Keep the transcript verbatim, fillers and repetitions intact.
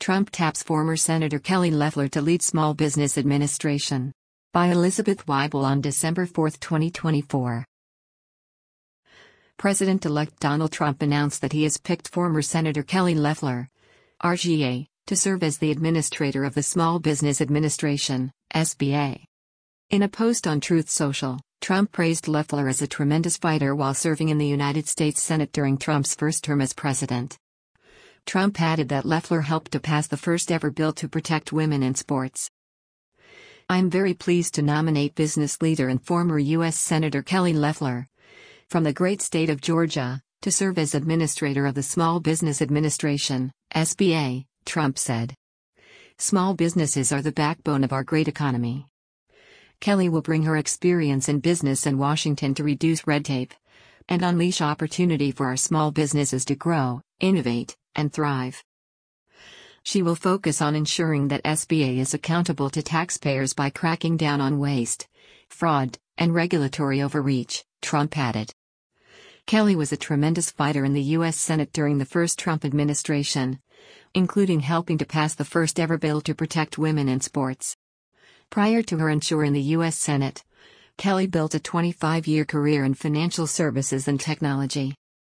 Trump taps former Senator Kelly Loeffler to lead Small Business Administration. By Elizabeth Weibel on December fourth, twenty twenty-four. President-elect Donald Trump announced that he has picked former Senator Kelly Loeffler, R G A, to serve as the administrator of the Small Business Administration, S B A. In a post on Truth Social, Trump praised Loeffler as a tremendous fighter while serving in the United States Senate during Trump's first term as president. Trump added that Loeffler helped to pass the first-ever bill to protect women in sports. I'm very pleased to nominate business leader and former U S Senator Kelly Loeffler, from the great state of Georgia, to serve as administrator of the Small Business Administration, S B A, Trump said. Small businesses are the backbone of our great economy. Kelly will bring her experience in business in Washington to reduce red tape and unleash opportunity for our small businesses to grow, innovate, and thrive. She will focus on ensuring that S B A is accountable to taxpayers by cracking down on waste, fraud, and regulatory overreach, Trump added. Kelly was a tremendous fighter in the U S Senate during the first Trump administration, including helping to pass the first-ever bill to protect women in sports. Prior to her ensure in the U S Senate, Kelly built a twenty-five-year career in financial services and technology.